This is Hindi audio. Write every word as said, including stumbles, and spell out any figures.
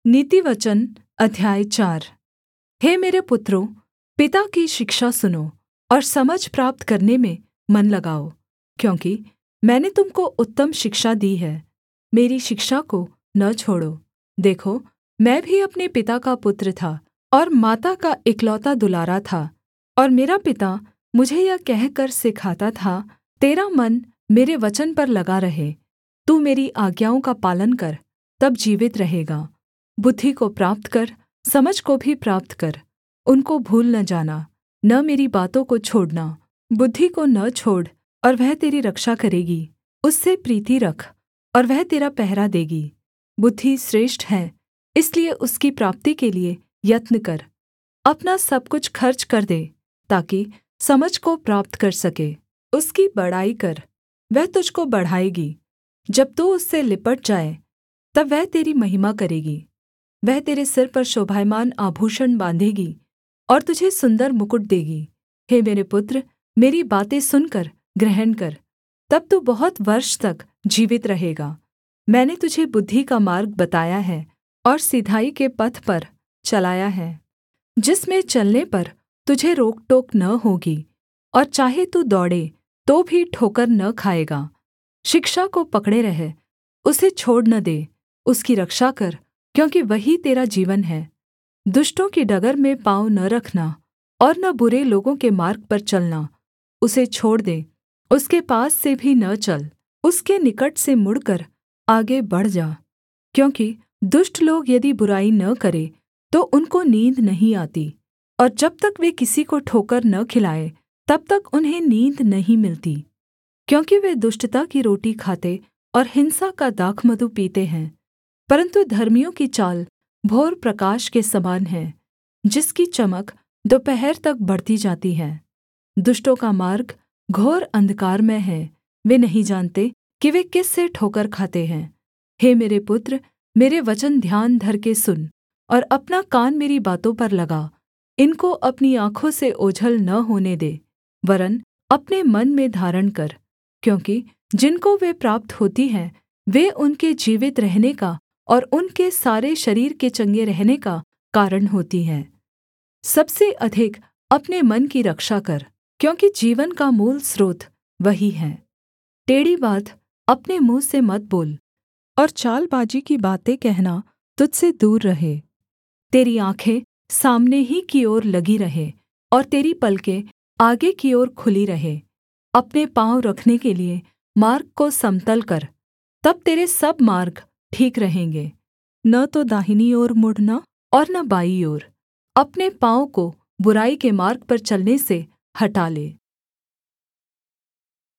नीतिवचन अध्याय चार। हे मेरे पुत्रों, पिता की शिक्षा सुनो और समझ प्राप्त करने में मन लगाओ, क्योंकि मैंने तुम को उत्तम शिक्षा दी है। मेरी शिक्षा को न छोड़ो। देखो, मैं भी अपने पिता का पुत्र था और माता का इकलौता दुलारा था, और मेरा पिता मुझे यह कहकर सिखाता था, तेरा मन मेरे वचन पर लगा रहे, तू मेरी आज्ञाओं का पालन कर, तब जीवित रहेगा। बुद्धि को प्राप्त कर, समझ को भी प्राप्त कर, उनको भूल न जाना, न मेरी बातों को छोड़ना। बुद्धि को न छोड़ और वह तेरी रक्षा करेगी, उससे प्रीति रख और वह तेरा पहरा देगी। बुद्धि श्रेष्ठ है, इसलिए उसकी प्राप्ति के लिए यत्न कर। अपना सब कुछ खर्च कर दे, ताकि समझ को प्राप्त कर सके। उसकी बड़ाई कर, वह तुझको बढ़ाएगी। जब तू उससे लिपट जाए, तब वह तेरी महिमा करेगी। वह तेरे सिर पर शोभायमान आभूषण बाँधेगी और तुझे सुन्दर मुकुट देगी। हे मेरे पुत्र, मेरी बातें सुनकर ग्रहण कर, तब तू बहुत वर्ष तक जीवित रहेगा। मैंने तुझे बुद्धि का मार्ग बताया है और सिधाई के पथ पर चलाया है, जिसमें चलने पर तुझे रोक-टोक न होगी, और चाहे तू दौड़े तो भी ठोकर न खाएगा। शिक्षा को पकड़े रह, उसे छोड़ न दे, उसकी रक्षा कर, क्योंकि वही तेरा जीवन है। दुष्टों की डगर में पाँव न रखना और न बुरे लोगों के मार्ग पर चलना। उसे छोड़ दे, उसके पास से भी न चल, उसके निकट से मुड़कर आगे बढ़ जा, क्योंकि दुष्ट लोग यदि बुराई न करें तो उनको नींद नहीं आती, और जब तक वे किसी को ठोकर न खिलाएँ तब तक उन्हें नींद नहीं मिलती, क्योंकि वे दुष्टता की रोटी खाते और हिंसा का दाखमधु पीते हैं। परन्तु धर्मियों की चाल भोर प्रकाश के समान है, जिसकी चमक दोपहर तक बढ़ती जाती है। दुष्टों का मार्ग घोर अंधकारमय है, वे नहीं जानते कि वे किस से ठोकर खाते हैं। हे मेरे पुत्र, मेरे वचन ध्यान धर के सुन और अपना कान मेरी बातों पर लगा। इनको अपनी आँखों से ओझल न होने दे, वरन् अपने मन में धारण कर, क्योंकि जिनको वे प्राप्त होती हैं, वे उनके जीवित रहने का और उनके सारे शरीर के चंगे रहने का कारण होती हैं। सबसे अधिक अपने मन की रक्षा कर, क्योंकि जीवन का मूल स्रोत वही है। टेढ़ी बात अपने मुँह से मत बोल, और चालबाजी की बातें कहना तुझसे दूर रहे। तेरी आँखें सामने ही की ओर लगी रहे और तेरी पलकें आगे की ओर खुली रहे। अपने पाँव रखने के लिए मार्ग को समतल कर, तब तेरे सब मार्ग ठीक रहेंगे। न तो दाहिनी ओर मुड़ना और न बाईं ओर। अपने पाँव को बुराई के मार्ग पर चलने से हटा ले।